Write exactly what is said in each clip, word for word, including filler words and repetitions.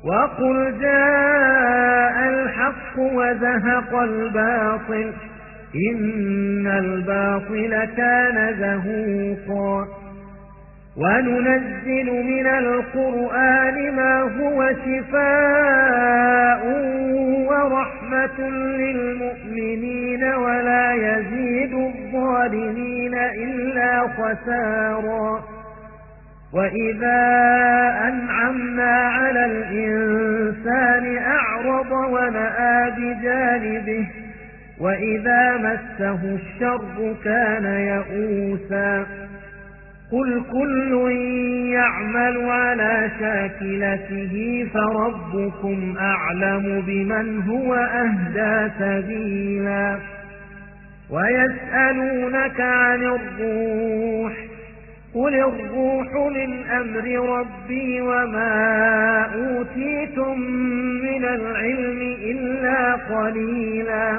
وقل جاء الحق وزهق الباطل إن الباطل كان زهوقا وننزل من القرآن ما هو شفاء ورحمة للمؤمنين ولا يزيد الظالمين إلا خسارا وإذا أنعمنا على الإنسان أعرض ونأى بجانبه وإذا مسه الشر كان يئوسا قل كل يعمل على شاكلته فربكم أعلم بمن هو أهدى سبيلا ويسألونك عن الروح قل الروح من أمر ربي وما أوتيتم من العلم إلا قليلا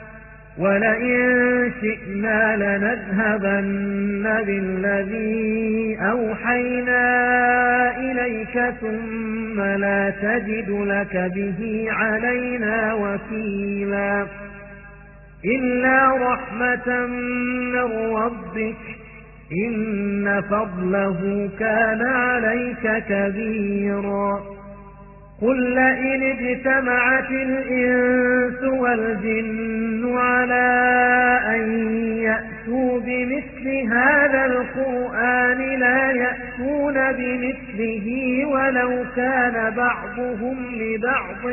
ولئن شئنا لنذهبن بالذي أوحينا إليك ثم لا تجد لك به علينا وكيلا إلا رحمة من ربك إن فضله كان عليك كبيرا قل لئن اجتمعت الإنس والجن على أن يأتوا بمثل هذا القرآن لا يأتون بمثله ولو كان بعضهم لبعض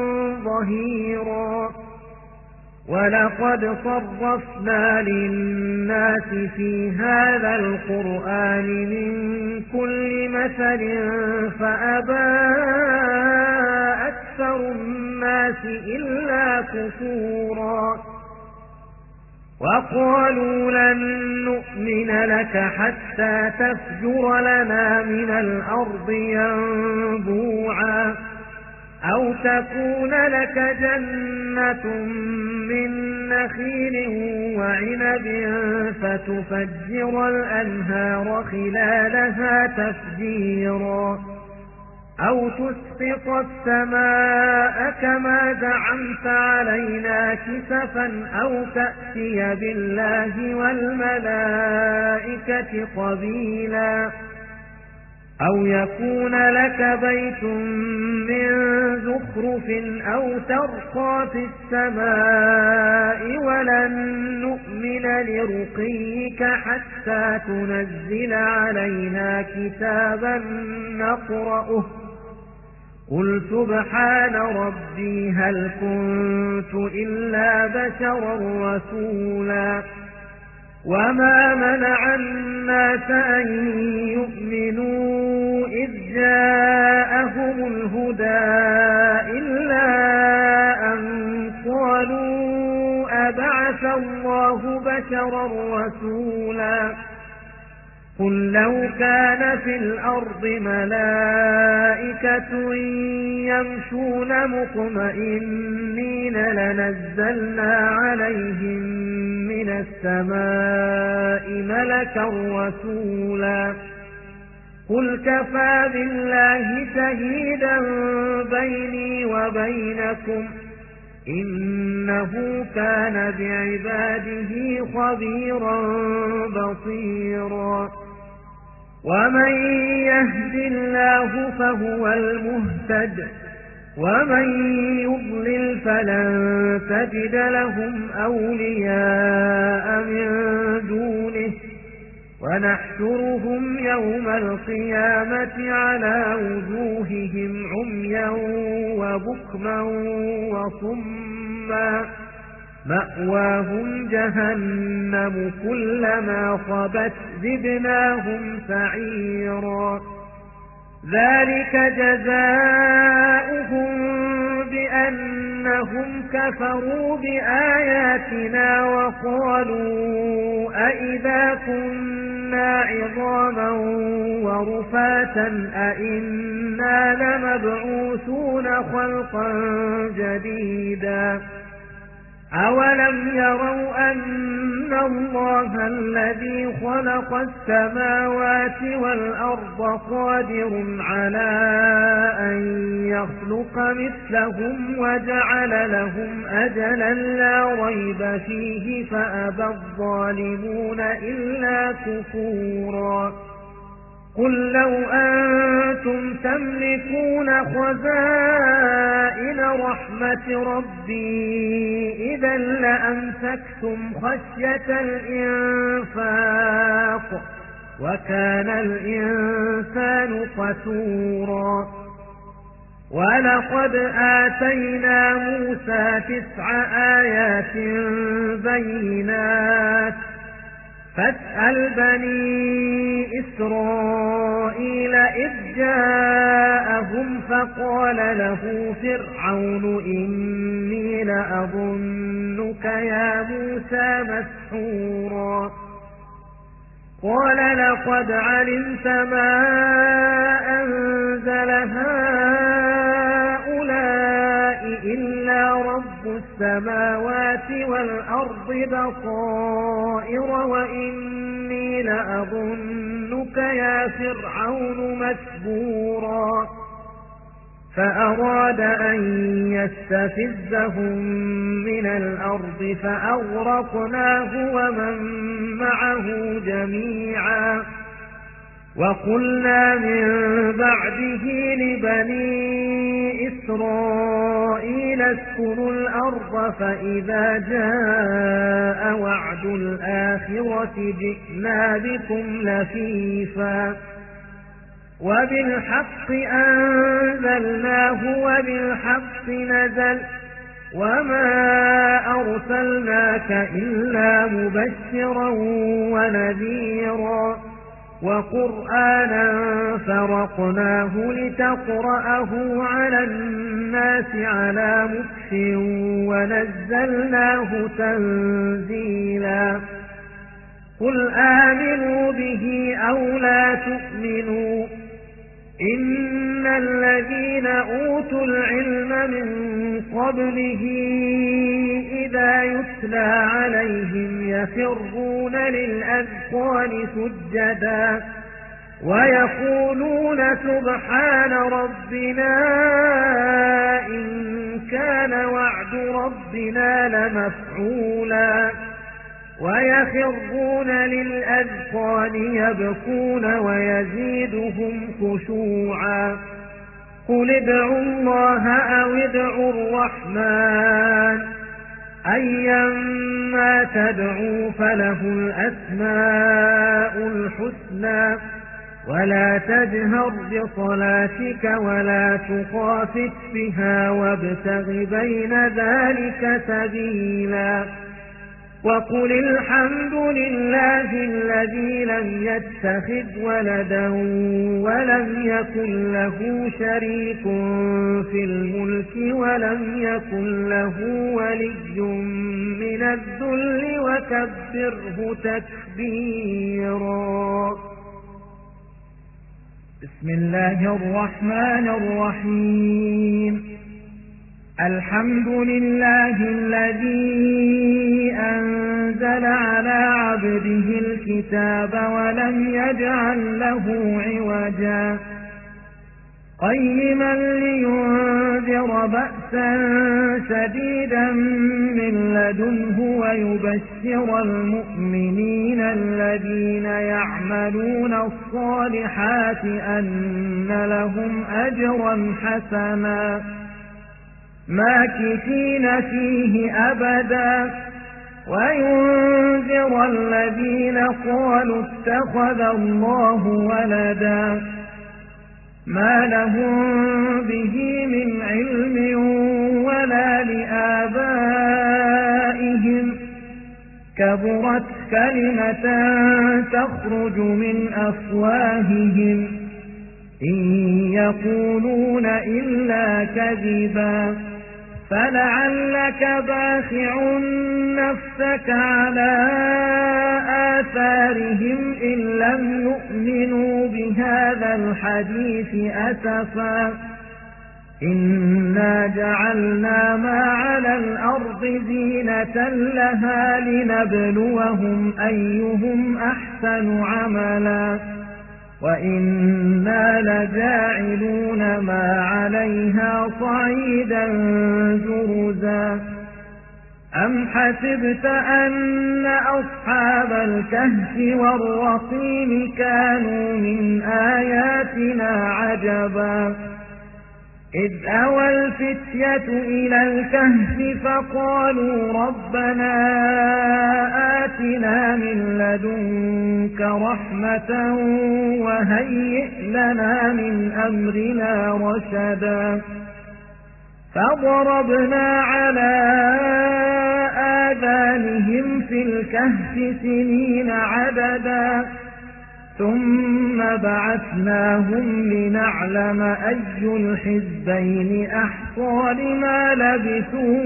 ظهيرا ولقد صرفنا للناس في هذا القرآن من كل مثل فأبى أكثر الناس إلا كفورا وقالوا لن نؤمن لك حتى تفجر لنا من الأرض ينبوعا أو تكون لك جنة من نخيل وعنب فتفجر الأنهار خلالها تفجيرا أو تسقط السماء كما زعمت علينا كسفا أو تأتي بالله والملائكة قبيلا أو يكون لك بيت من زخرف أو ترقى في السماء ولن نؤمن لرقيك حتى تنزل علينا كتابا نقرأه قل سبحان ربي هل كنت إلا بشرا رسولا وما منع الناس أن يؤمنوا إذ جاءهم الهدى إلا أن قالوا أبعث الله بشرا رسولا قل لو كان في الأرض ملائكة يمشون مطمئنين لنزلنا عليهم من السماء ملكا رسولا قل كفى بالله شهيدا بيني وبينكم إنه كان بعباده خبيرا بصيرا ومن يهد الله فهو المهتد ومن يضلل فلن تجد لهم أولياء من دونه ونحشرهم يوم القيامة على وجوههم عميا وبكما وصما مأواهم جهنم كلما خبت زدناهم سعيرا ذلك جزاؤهم بأنهم كفروا بآياتنا وقالوا أئذا كنا عظاما ورفاتا أئنا لمبعوثون خلقا جديدا أولم يروا أن الله الذي خلق السماوات والأرض قادر على أن يخلق مثلهم وجعل لهم أجلا لا ريب فيه فأبى الظالمون إلا كفورا قل لو أنتم تملكون خزائن رحمة ربي إذا لأمسكتم خشية الإنفاق وكان الإنسان قتورا ولقد آتينا موسى تسع آيات بينات فاسأل بني إسرائيل إذ جاءهم فقال له فرعون إني لأظنك يا موسى مسحورا قال لقد علمت ما أنزل هؤلاء إلا رب السماوات والأرض بصائر وإني لأظنك يا فرعون مسبورا فأراد أن يستفزهم من الأرض فأغرقناه ومن معه جميعا وقلنا من بعده لبني إسرائيل اسكنوا الأرض فإذا جاء وعد الآخرة جئنا بكم لفيفا وبالحق أنزلناه وبالحق نزل وما أرسلناك إلا مبشرا ونذيرا وقرآنا فرقناه لتقرأه على الناس على مكث ونزلناه تنزيلا قل آمنوا به أو لا تؤمنوا إن الذين أوتوا العلم من قبله إذا يتلى عليهم يخرون للأذقان سجدا ويقولون سبحان ربنا إن كان وعد ربنا لمفعولا ويخرون للأذقان يبكون ويزيدهم خشوعا قل ادعوا الله أو ادعوا الرحمن أيما تدعوا فله الأسماء الحسنى ولا تجهر بصلاتك ولا تخافت بها وابتغ بين ذلك سبيلا وقل الحمد لله الذي لم يتخذ ولدا ولم يكن له شريك في الملك ولم يكن له ولي من الذل وكبره تكبيرا بسم الله الرحمن الرحيم الحمد لله الذي أنزل على عبده الكتاب ولم يجعل له عوجا قيما لينذر بأسا شديدا من لدنه ويبشر المؤمنين الذين يعملون الصالحات أن لهم أجرا حسنا ماكثين فيه أبدا وينذر الذين قالوا اتخذ الله ولدا ما لهم به من علم ولا لآبائهم كبرت كلمة تخرج من أفواههم إن يقولون إلا كذبا فلعلك باخع نفسك على آثارهم إن لم يؤمنوا بهذا الحديث أسفا إنا جعلنا ما على الأرض زينة لها لنبلوهم أيهم أحسن عملا وإنا لجاعلون ما عليها صعيدا جرزا أم حسبت أن أصحاب الكهف والرقيم كانوا من آياتنا عجبا إذ أوى الفتية إلى الكهف فقالوا ربنا آتنا من لدنك رحمة وهيئ لنا من أمرنا رشدا فضربنا على آذانهم في الكهف سنين عددا ثم بعثناهم لنعلم أي الحزبين أحصى لما لبثوا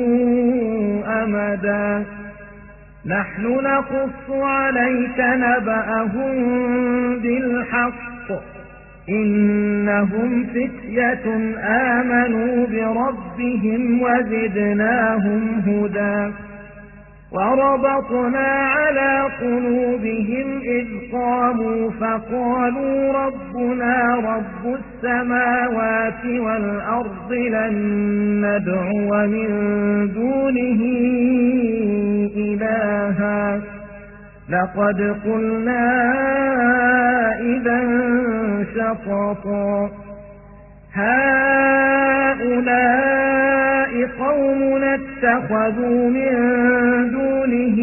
أمدا نحن نقص عليك نبأهم بالحق إنهم فتية آمنوا بربهم وزدناهم هدى وربطنا على قلوبهم إذ قاموا فقالوا ربنا رب السماوات والأرض لن ندعو من دونه إلها لقد قلنا إذا شططا هؤلاء قومنا اتخذوا من دونه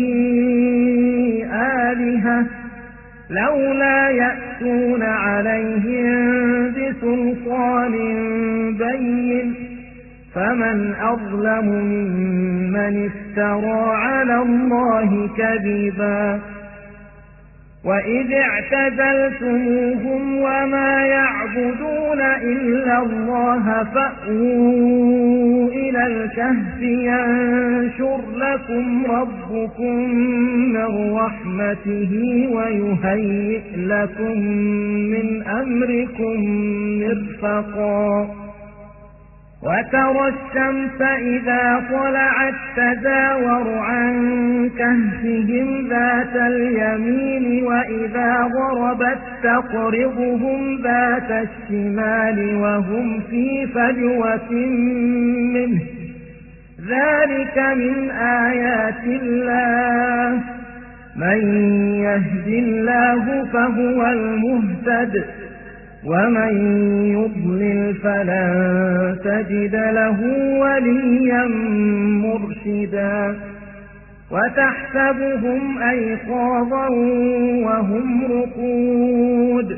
آلهة لولا يأتون عليهم بسلطان بين فمن أظلم ممن افترى على الله كذبا وإذ اعتزلتموهم وما يعبدون إلا الله فأووا إلى الكهف ينشر لكم ربكم من رحمته ويهيئ لكم من أمركم مرفقا وترى الشمس إذا طلعت تزاور عن كهفهم ذات اليمين وإذا غربت تقرضهم ذات الشمال وهم في فجوة منه ذلك من آيات الله من يهد الله فهو المهتد ومن يضلل فلن تجد له وليا مرشدا وتحسبهم أيقاظا وهم رقود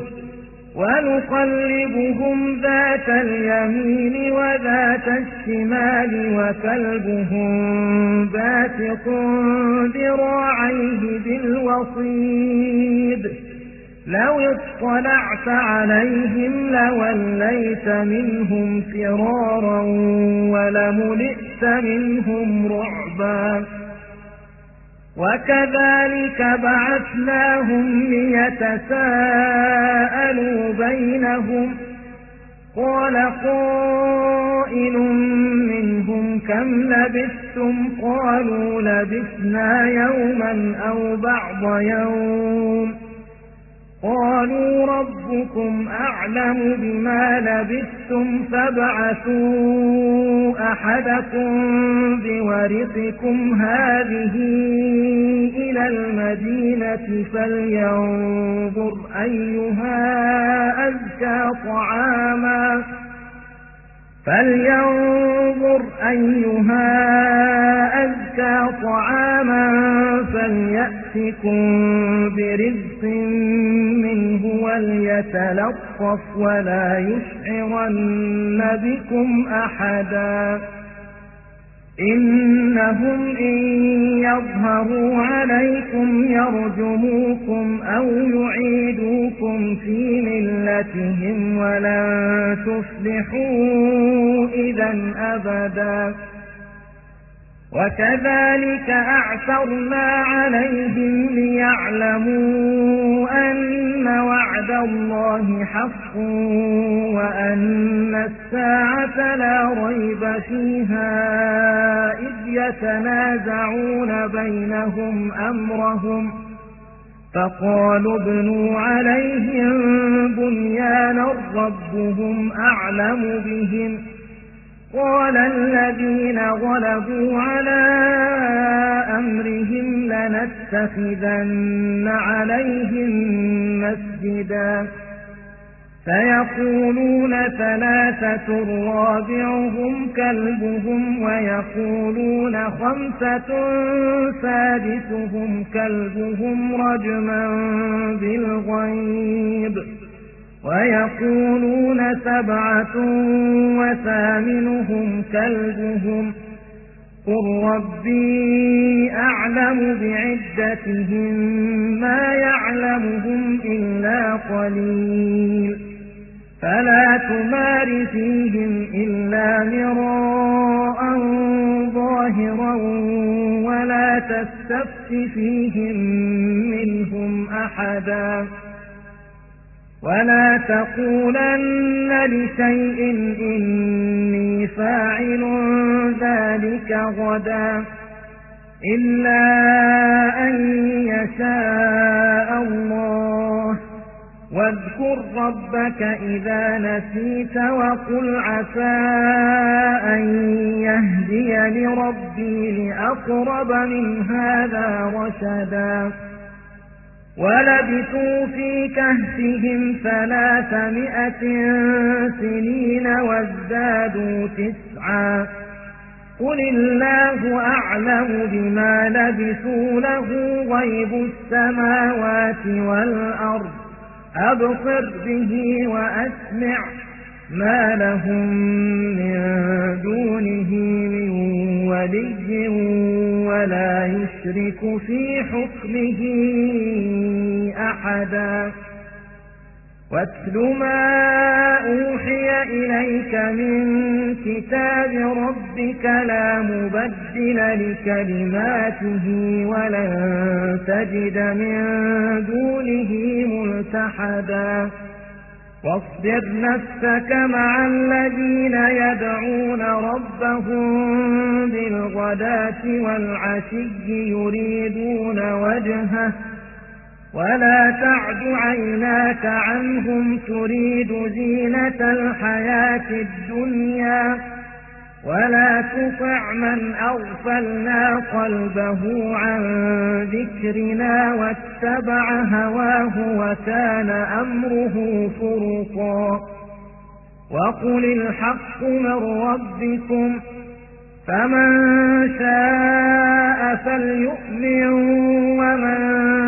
ونقلبهم ذات اليمين وذات الشمال وكلبهم باسط ذراعيه بالوصيد لو اطلعت عليهم لوليت منهم فرارا ولملئت منهم رعبا وكذلك بعثناهم ليتساءلوا بينهم قال قائل منهم كم لبثتم قالوا لبثنا يوما أو بعض يوم قالوا ربكم أعلم بما لبثتم فابعثوا أحدكم بورقكم هذه إلى المدينة فلينظر أيها أزكى طعاما فلينظر أيها أزكى طعاما فليأتكم برزق منه وليتلطف ولا يشعرن بكم أحدا إنهم إن يظهروا عليكم يرجموكم أو يعيدوكم في ملتهم ولن تفلحوا إذا أبدا وكذلك أعثرنا عليهم ليعلموا أن وعد الله حق وأن الساعة لا ريب فيها إذ يتنازعون بينهم أمرهم فقالوا ابنوا عليهم بنيانا ربهم أعلم بهم قال الذين غلبوا على أمرهم لنتخذن عليهم مسجدا فيقولون ثلاثة رابعهم كلبهم ويقولون خمسة سادسهم كلبهم رجما بالغيب ويقولون سبعة وثامنهم كلبهم قل ربي أعلم بعدتهم ما يعلمهم إلا قليل فلا تمار فيهم إلا مراء ظاهرا ولا تستفت فيهم منهم أحدا ولا تقولن لشيء إني فاعل ذلك غدا إلا أن يشاء الله واذكر ربك إذا نسيت وقل عسى أن يهديني ربي لأقرب من هذا رشدا ولبثوا في كهفهم ثلاثمائة سنين وازدادوا تسعا قل الله أعلم بما لبثوا له غيب السماوات والأرض أبصر به وأسمع ما لهم من دونه من ولي ولا يشرك في حكمه أحدا واتل ما أوحي إليك من كتاب ربك لا مبدل لكلماته ولن تجد من دونه ملتحدا واصبر نفسك مع الذين يدعون ربهم بالغداة والعشي يريدون وجهه ولا تعد عيناك عنهم تريد زينة الحياة الدنيا ولا تطع من أغفلنا قلبه عن ذكرنا واتبع هواه وكان أمره فرطا وقل الحق من ربكم فمن شاء فليؤمن ومن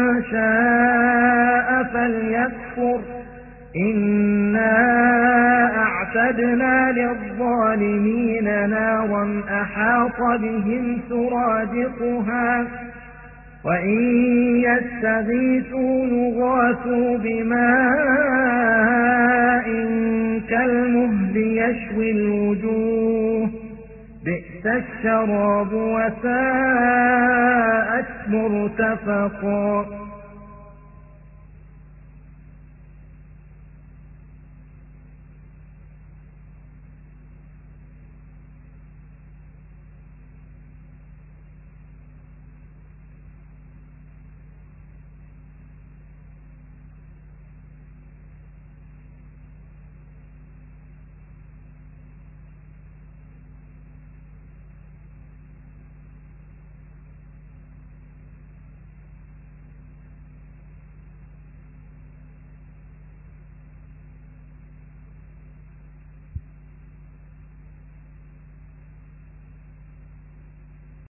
شاء فليكفر إنا أعتدنا للظالمين نارا أحاط بهم سرادقها وإن يستغيثوا يغاثوا بماء كالمهل يشوي الوجوه بئس الشراب وساءت مرتفقا